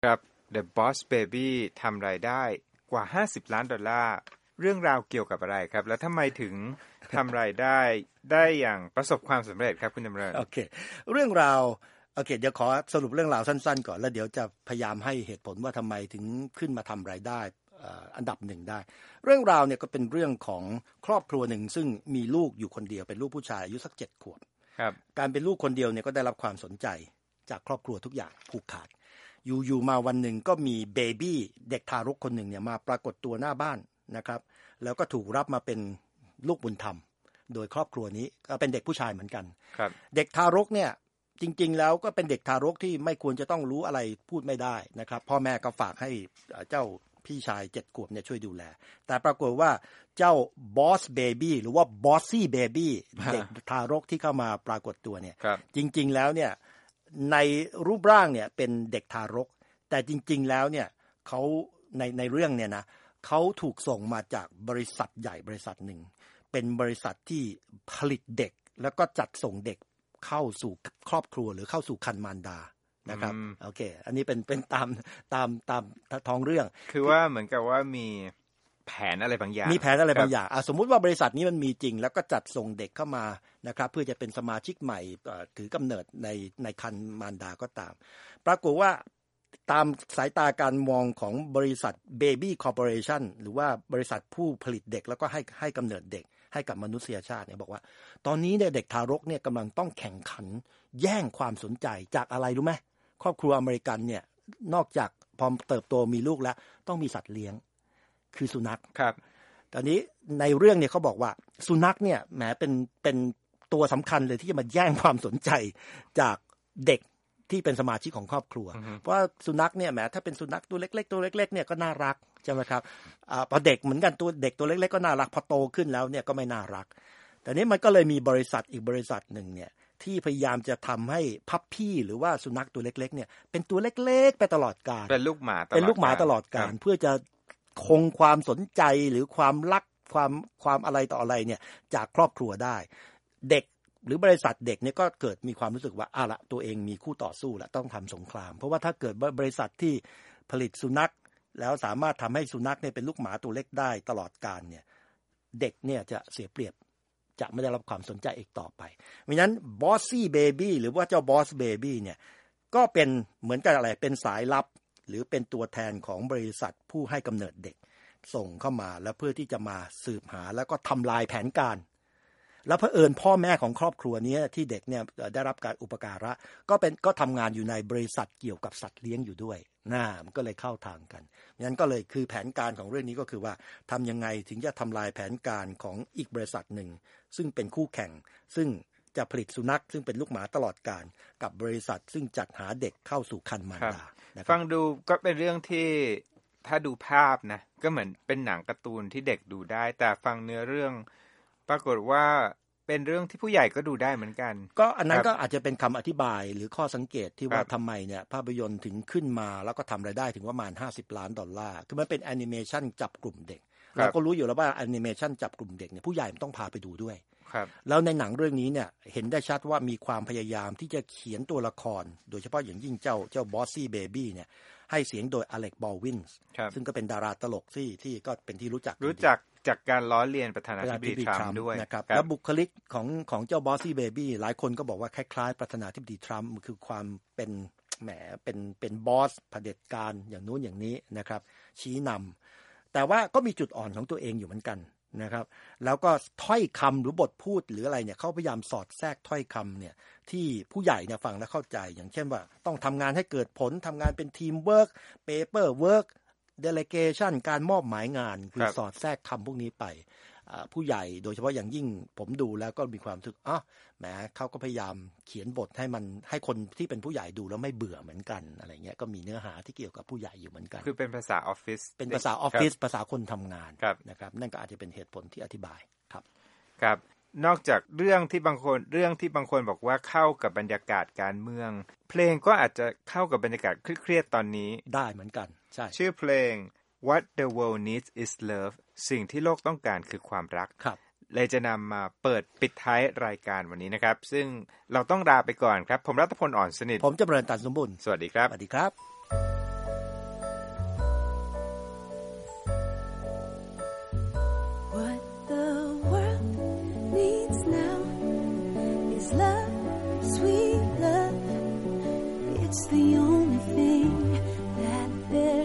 ครับ The Boss Baby ทำรายได้กว่า$50 ล้านเรื่องราวเกี่ยวกับอะไรครับแล้วทำไมถึงทำรายได้อย่างประสบความสำเร็จครับคุณจำเริญโอเคเรื่องราวโอเคเดี๋ยวขอสรุปเรื่องราวสั้นๆก่อนแล้วเดี๋ยวจะพยายามให้เหตุผลว่าทำไมถึงขึ้นมาทำรายได้อันดับหนึ่งได้เรื่องราวเนี่ยก็เป็นเรื่องของครอบครัวหนึ่งซึ่งมีลูกอยู่คนเดียวเป็นลูกผู้ชายอายุสัก7 ขวบครับการเป็นลูกคนเดียวเนี่ยก็ได้รับความสนใจจากครอบครัวทุกอย่างผูกขาดอยู่มาวันหนึ่งก็มีเบบี้เด็กทารกคนหนึ่งเนี่ยมาปรากฏตัวหน้าบ้านนะครับแล้วก็ถูกรับมาเป็นลูกบุญธรรมโดยครอบครัวนี้ก็เป็นเด็กผู้ชายเหมือนกันเด็กทารกเนี่ยจริงๆแล้วก็เป็นเด็กทารกที่ไม่ควรจะต้องรู้อะไรพูดไม่ได้นะครับพ่อแม่ก็ฝากให้เจ้าพี่ชาย7 ขวบเนี่ยช่วยดูแลแต่ปรากฏว่าเจ้าบอสเบบี้หรือว่าบอสซี่เบบี้เด็กทารกที่เข้ามาปรากฏตัวเนี่ยจริงๆแล้วเนี่ยในรูปร่างเนี่ยเป็นเด็กทารกแต่จริงๆแล้วเนี่ยเขาในเรื่องเนี่ยนะเขาถูกส่งมาจากบริษัทใหญ่บริษัทหนึ่งเป็นบริษัทที่ผลิตเด็กแล้วก็จัดส่งเด็กเข้าสู่ครอบครัวหรือเข้าสู่ครรภ์มารดานะครับโอเคอันนี้เป็นตามท้องเรื่องคือว่าเหมือนกับว่ามีแผนอะไรบางอย่างมีแผนอะไรบางอย่างสมมุติว่าบริษัทนี้มันมีจริงแล้วก็จัดส่งเด็กเข้ามานะครับเพื่อจะเป็นสมาชิกใหม่ถือกำเนิดในครรภ์มารดาก็ตามปรากฏว่าตามสายตาการมองของบริษัท Baby Corporation หรือว่าบริษัทผู้ผลิตเด็กแล้วก็ให้กำเนิดเด็กให้กับมนุษยชาติเนี่ยบอกว่าตอนนี้เนี่ยเด็กทารกเนี่ยกำลังต้องแข่งขันแย่งความสนใจจากอะไรรู้ไหมครอบครัวอเมริกันเนี่ยนอกจากพอเติบโตมีลูกแล้วต้องมีสัตว์เลี้ยงคือสุนัขครับตอนนี้ในเรื่องเนี่ยเขาบอกว่าสุนัขเนี่ยแหมเป็นตัวสำคัญเลยที่จะมาแย่งความสนใจจากเด็กที่เป็นสมาชิกของครอบครัวเพราะว่าสุนัขเนี่ยแหมถ้าเป็นสุนัขตัวเล็กๆเนี่ยก็น่ารักใช่ไหมครับพอเด็กเหมือนกันตัวเด็กตัวเล็กๆก็น่ารักพอโตขึ้นแล้วเนี่ยก็ไม่น่ารักแต่นี้มันก็เลยมีบริษัทอีกบริษัทหนึ่งเนี่ยที่พยายามจะทำให้พัพพี่หรือว่าสุนัขตัวเล็กๆเนี่ยเป็นตัวเล็กๆไปตลอดกาลเป็นลูกหมาตลอดกาลเพื่อจะคงความสนใจหรือความรักความอะไรต่ออะไรเนี่ยจากครอบครัวได้เด็กหรือบริษัทเด็กเนี่ยก็เกิดมีความรู้สึกว่าละตัวเองมีคู่ต่อสู้แล้วต้องทำสงครามเพราะว่าถ้าเกิดบริษัทที่ผลิตสุนัขแล้วสามารถทำให้สุนัขเนี่ยเป็นลูกหมาตัวเล็กได้ตลอดกาลเนี่ยเด็กเนี่ยจะเสียเปรียบจะไม่ได้รับความสนใจอีกต่อไปเพราะฉะนั้นบอสซี่เบบี้หรือว่าเจ้าบอสเบบี้เนี่ยก็เป็นเหมือนกับอะไรเป็นสายลับหรือเป็นตัวแทนของบริษัทผู้ให้กำเนิดเด็กส่งเข้ามาแล้วเพื่อที่จะมาสืบหาแล้วก็ทำลายแผนการแล้วเผอิญพ่อแม่ของครอบครัวนี้ที่เด็กเนี่ยได้รับการอุปการะก็ทำงานอยู่ในบริษัทเกี่ยวกับสัตว์เลี้ยงอยู่ด้วยมันก็เลยเข้าทางกันงั้นก็เลยคือแผนการของเรื่องนี้ก็คือว่าทำยังไงถึงจะทำลายแผนการของอีกบริษัทหนึ่งซึ่งเป็นคู่แข่งซึ่งจะผลิตสุนัขซึ่งเป็นลูกหมาตลอดกาลกับบริษัทซึ่งจัดหาเด็กเข้าสู่ครรภ์มารดาฟังดูก็เป็นเรื่องที่ถ้าดูภาพนะก็เหมือนเป็นหนังการ์ตูนที่เด็กดูได้แต่ฟังเนื้อเรื่องปรากฏว่าเป็นเรื่องที่ผู้ใหญ่ก็ดูได้เหมือนกันก็อันนั้นก็อาจจะเป็นคำอธิบายหรือข้อสังเกตที่ว่าทำไมเนี่ยภาพยนตร์ถึงขึ้นมาแล้วก็ทำรายได้ถึงประมาณ$50 ล้านคือมันเป็นแอนิเมชันจับกลุ่มเด็กเราก็รู้อยู่แล้วว่าแอนิเมชันจับกลุ่มเด็กเนี่ยผู้ใหญ่มันต้องพาไปดูด้วยแล้วในหนังเรื่องนี้เนี่ยเห็นได้ชัดว่ามีความพยายามที่จะเขียนตัวละครโดยเฉพาะอย่างยิ่งเจ้าบอสซี่เบบี้เนี่ยให้เสียงโดยอเล็กบอลวินส์ซึ่งก็เป็นดาราตลกที่ก็เป็นที่รู้จักจากการล้อเลียนประธานาธิบดีทรัมป์ด้วยนะครับแล้วบุคลิกของเจ้าบอสซี่เบบี้หลายคนก็บอกว่าคล้ายๆประธานาธิบดีทรัมป์คือความเป็นแหมเป็นบอสเผด็จการอย่างนู้นอย่างนี้นะครับชี้นำแต่ว่าก็มีจุดอ่อนของตัวเองอยู่เหมือนกันนะครับแล้วก็ถ้อยคำหรือบทพูดหรืออะไรเนี่ยเขาพยายามสอดแทรกถ้อยคำเนี่ยที่ผู้ใหญ่เนี่ยฟังแล้วเข้าใจอย่างเช่นว่าต้องทำงานให้เกิดผลทำงานเป็นทีมเวิร์กเปเปอร์เวิร์กdelegation การมอบหมายงานคือสอดแทรกคำพวกนี้ไปผู้ใหญ่โดยเฉพาะอย่างยิ่งผมดูแล้วก็มีความรู้สึกแหมเขาก็พยายามเขียนบทให้คนที่เป็นผู้ใหญ่ดูแล้วไม่เบื่อเหมือนกันอะไรเงี้ยก็มีเนื้อหาที่เกี่ยวกับผู้ใหญ่อยู่เหมือนกันคือเป็นภาษาออฟฟิศเป็นภาษาออฟฟิศภาษาคนทำงานนะครับนั่นก็อาจจะเป็นเหตุผลที่อธิบายครับนอกจากเรื่องที่บางคนบอกว่าเข้ากับบรรยากาศการเมืองเพลงก็อาจจะเข้ากับบรรยากาศเครียดๆตอนนี้ได้เหมือนกันใช่ชื่อเพลง What the World Needs is Love สิ่งที่โลกต้องการคือความรักเลยจะนำมาเปิดปิดท้ายรายการวันนี้นะครับซึ่งเราต้องลาไปก่อนครับผมรัตพล อ่อนสนิทผมจำเริญ ตันสมบุญสวัสดีครับสวัสดีครับ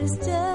is just